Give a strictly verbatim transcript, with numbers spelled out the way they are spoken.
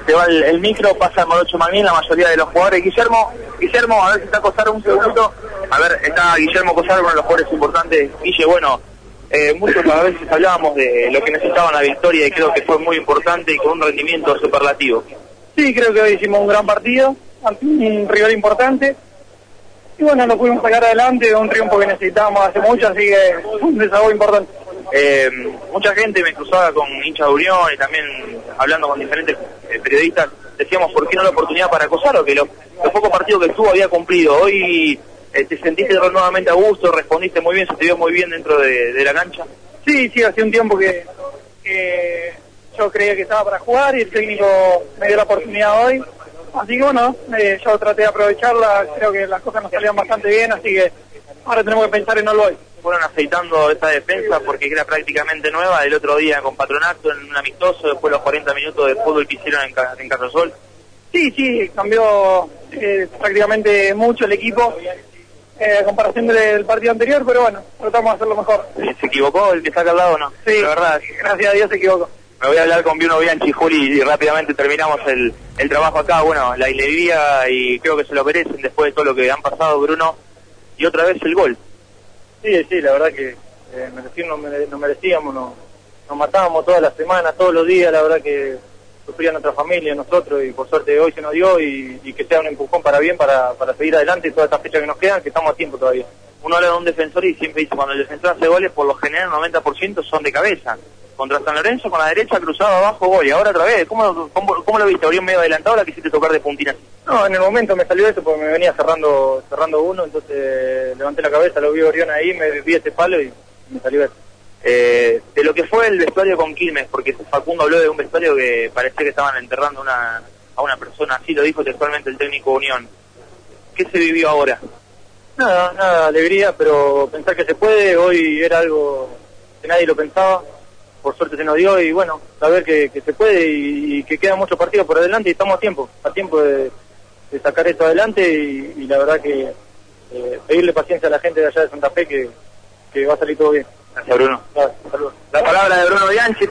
se va el, el micro, pasa el Morocho Magnín, la mayoría de los jugadores. Guillermo, Guillermo, a ver si está Cosaro un segundito. A ver, está Guillermo Cosaro, uno de los jugadores importantes. Guille, bueno, eh, muchos a veces hablábamos de lo que necesitaban la victoria y creo que fue muy importante y con un rendimiento superlativo. Sí, creo que hoy hicimos un gran partido, ante un rival importante. Y bueno, lo pudimos sacar adelante, un triunfo que necesitábamos hace mucho, así que un desahogo importante. Eh, mucha gente me cruzaba con hinchas de Unión y también hablando con diferentes eh, periodistas, decíamos por qué no la oportunidad para Cosaro, que los, los pocos partidos que estuvo había cumplido. Hoy eh, te sentiste nuevamente a gusto, respondiste muy bien, se te vio muy bien dentro de, de la cancha. Sí, sí, hace un tiempo que, que yo creía que estaba para jugar y el técnico me dio la oportunidad hoy. Así que bueno, eh, yo traté de aprovecharla, creo que las cosas nos salieron bastante bien, así que ahora tenemos que pensar en no lo hoy. Fueron aceitando esta defensa porque era prácticamente nueva, el otro día con Patronato en un amistoso, después los cuarenta minutos de fútbol que hicieron en, en Castrosol. Sí, sí, cambió eh, prácticamente mucho el equipo eh, a comparación del partido anterior, pero bueno, tratamos de hacerlo mejor. ¿Se equivocó el que está acá al lado o no? Sí, la verdad, gracias a Dios se equivocó. Me voy a hablar con Bruno Bianchi, Juli, y rápidamente terminamos el, el trabajo acá. Bueno, la alegría y creo que se lo merecen después de todo lo que han pasado, Bruno. Y otra vez el gol. Sí, sí, la verdad que eh, merecir no, mere, no merecíamos, no, nos matábamos todas las semanas, todos los días, la verdad que sufría nuestra familia, nosotros, y por suerte hoy se nos dio y, y que sea un empujón para bien, para, para seguir adelante y todas estas fechas que nos quedan, que estamos a tiempo todavía. Uno habla de un defensor y siempre dice, cuando el defensor hace goles, por lo general el noventa por ciento son de cabeza. Contra San Lorenzo, con la derecha, cruzado abajo, gol. Y ahora otra vez, ¿cómo, cómo, cómo lo viste? ¿Abrió medio adelantado o la quisiste tocar de puntina? No, en el momento me salió eso porque me venía cerrando cerrando uno, entonces levanté la cabeza, lo vi a Orión ahí, me vi ese palo y me salió eso. Eh, de lo que fue el vestuario con Quilmes, porque Facundo habló de un vestuario que parecía que estaban enterrando una, a una persona, así lo dijo textualmente el técnico Unión. ¿Qué se vivió ahora? Nada, nada, alegría, pero pensar que se puede, hoy era algo que nadie lo pensaba. Por suerte se nos dio y bueno, saber que, que se puede y, y que quedan muchos partidos por adelante y estamos a tiempo, a tiempo de, de sacar esto adelante y, y la verdad que eh, pedirle paciencia a la gente de allá de Santa Fe que, que va a salir todo bien. Gracias, Bruno. Claro, saludos. La palabra de Bruno Bianchi.